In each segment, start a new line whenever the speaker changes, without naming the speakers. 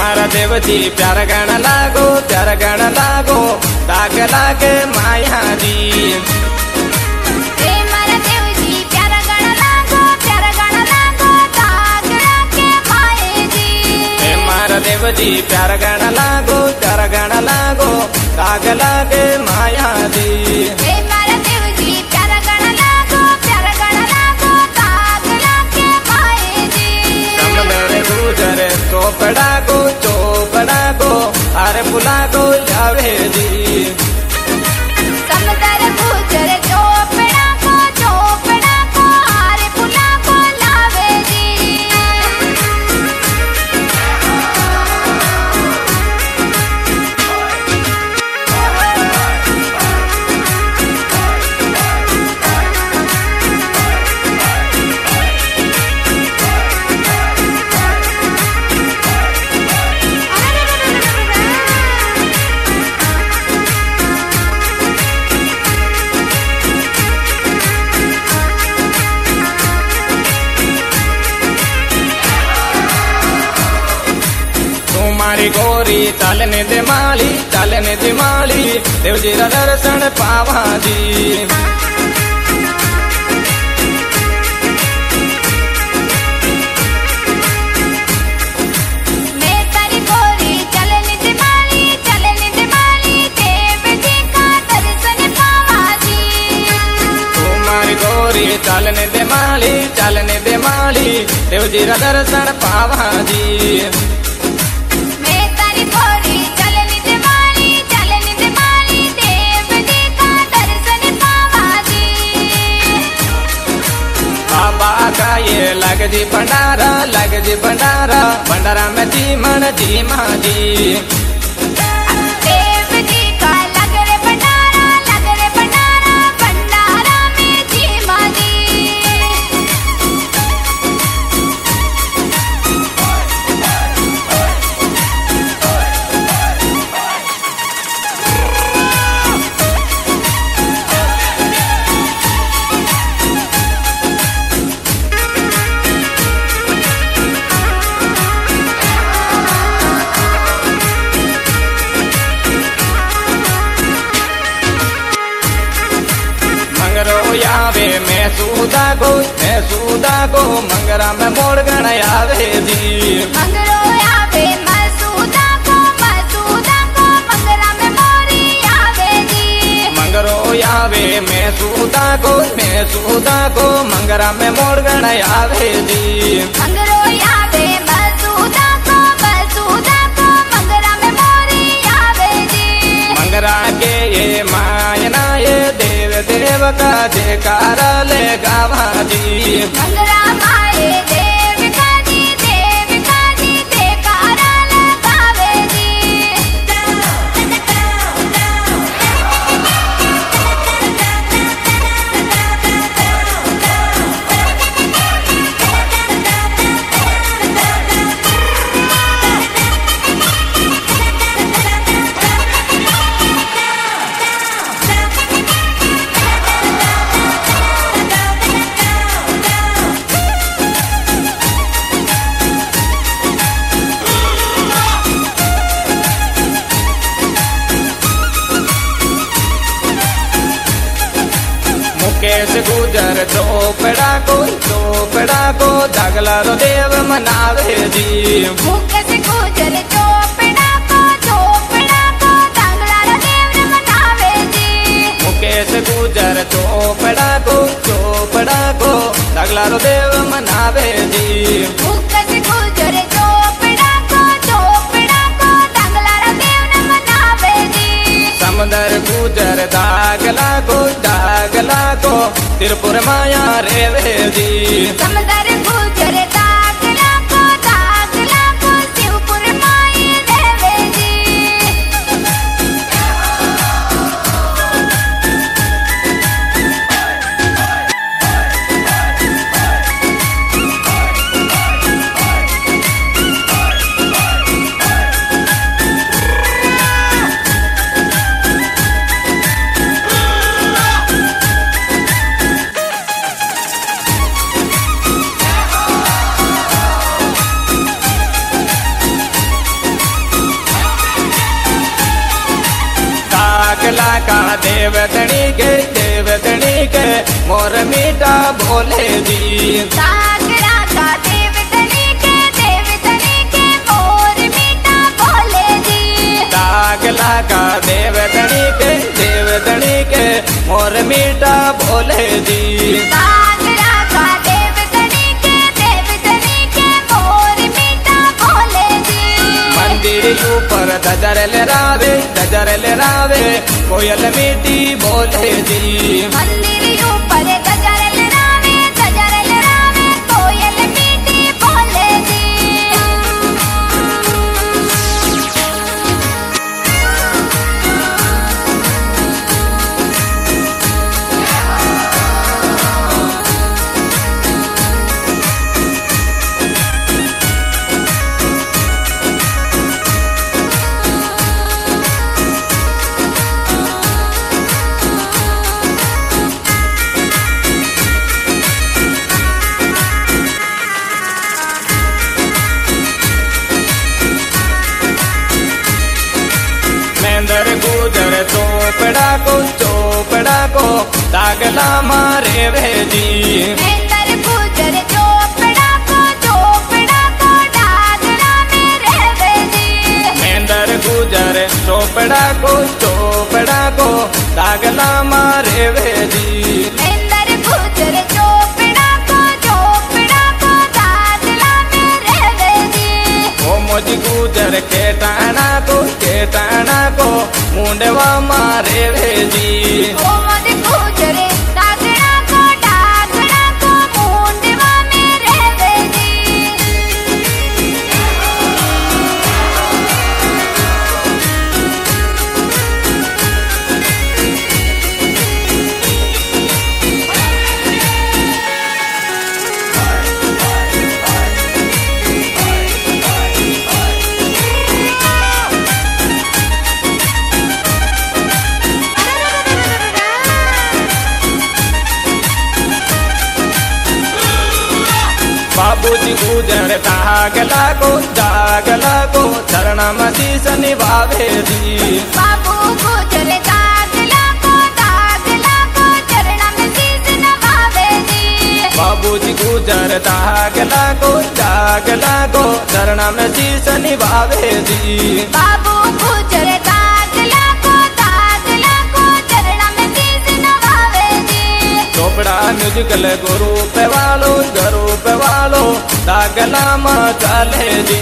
मारा देवजी प्यार गण लागो दाग लागे माया दी।
मारा देवजी प्यार गण लागो दाग लागे माया दी।
मारा देवजी प्यार गण लागो दाग लागे माया दी।
मारा देवजी प्यार गण लागो दाग लागे माया दी।
समंदर गुजरे चोपड़ा को अरे फुला को जावे दी।
समंदर गुजरे चोपड़ा को अरे फुला को लावे दी।
मारी गोरी चलने दे माली देवजी रा दर्शन पावा जी।
मैं तारी गोरी चलने दे माली देव जी का दर्शन पावा जी।
मारी गोरी चलने दे माली देवजी रा दर्शन पावा जी।
मैं तारी गोरी चलने दे माली देव जी का दर्शन पावा जी।
बाबा का ये लग जी भंडारा भंडारा में जी मन जी माँ जी।
देव जी का लग रे भंडारा में जी माँ जी।
मंगरो आवे मैं सूदा को मंगरा में मोड़ गण आवे जी।
मंगरो आवे मसूदा को मंगरा में मोरी आवे जी।
मंगरो आवे मैं सूदा को मंगरा में मोड़ गण आवे जी।
मंगरो आवे मसूदा को मंगरा में मोरी आवे जी।
मंगरा के ये मायना ये देव का जयकारा ले गावा जी।
मंगरा माए देव का जी जयकारा लगावे जी।
मुकेश गुजर चोपड़ा को दागला रो देव मनावे जी।
मुकेश गुजर चोपड़ा को दागला रो देव मनावे जी।
मुकेश गुजर चोपड़ा को दागला रो देव मनावे जी।
मुकेश गुजर चोपड़ा को दागला रो देव मनावे जी।
समंदर गुजर दागला को त्रिपुर माया रेवे जी।
समंदर गुजर दागला को शिवपुर माई देवे जी।
देवतनी के मोर मीठा बोले जी।
दागड़ा का देवतनी के मोर मीठा बोले जी।
दागला का देवतनी के मोर मीठा बोले जी।
दागड़ा का देवतनी के मोर मीठा बोले जी।
मंदिर ऊपर दजर ले रावे कोयल मीठी बोले जी।
मंदिर ऊपर गजर लहरावे कोयल मीठी बोले जी।
मेंदर गुजर चोपड़ा को दागला मारे वे जी।
मेंदर गुजर चोपड़ा को दागड़ा मेरे वे जी।
मेंदर गुजर चोपड़ा को दागला मारे वे जी।
मेंदर गुजर चोपड़ा को दागड़ा मेरे वे जी।
ओ मोजी गुजर के टाणा को मुंडवा मारे वे जी।
ओ मद गुजर दागड़ा को मुंडवा मेरे वे जी।
बाबूजी गुजर दागला को चरण मसीस निभावे जी।
बाबू गुजर दागला को चरण में शीश नवावे जी।
बाबूजी गुजर दागला को चरण में शीश निभावे जी।
बाबू गुजर दागला को चरण में शीश नवावे जी।
चोपड़ा म्यूजिकल ग्रुप वालो दागला मचाले जी।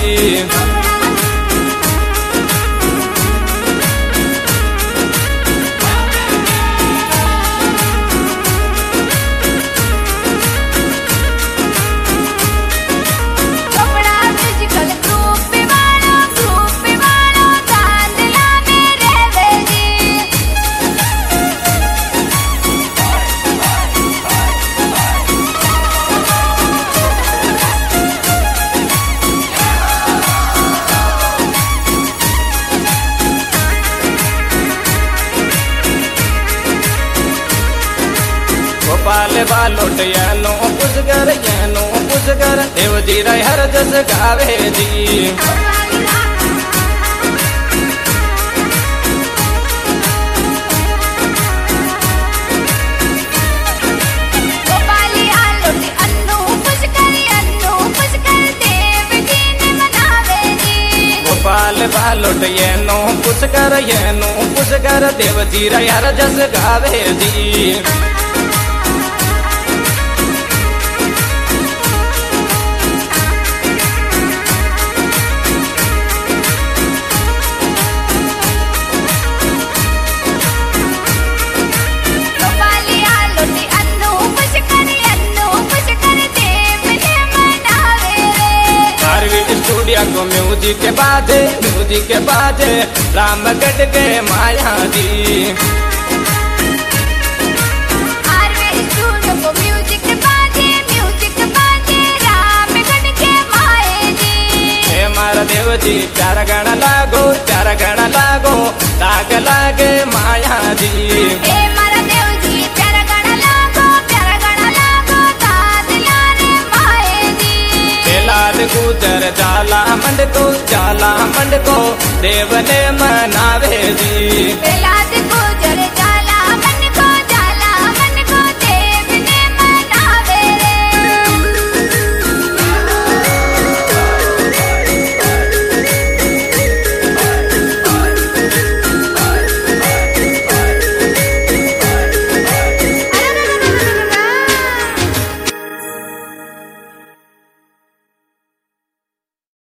चोपड़ा म्यूजिकल ग्रुप वालो दादला मेरे वे जी।
गोपाल बालोट यानो पुष्कर देव जी रे हर जस गावे जी।
गोपाली आलोट अन्नू पुष्कर देव जी ने मनावे जी।
गोपाल बालोट यानो पुष्कर देव जी रे हर जस गावे जी।
गोपाली आलोट अन्नू पुष्कर देव ने मनावे रे।
आरवीट स्टूडियो को म्यूजिक के बाजे रामगढ़ के माया जी।
आरवे स्टूडियो को म्यूजिक बाजे रामगढ़ के माए जी।
हे मारा देव जी प्यारा गाना लागो दाग लागे माया जी।
हे मारा देव जी प्यारा गाना लागो दाद लाने माए जी।
लाल गुजर जाला मंड को देव ने मनावे जी।
बेलाद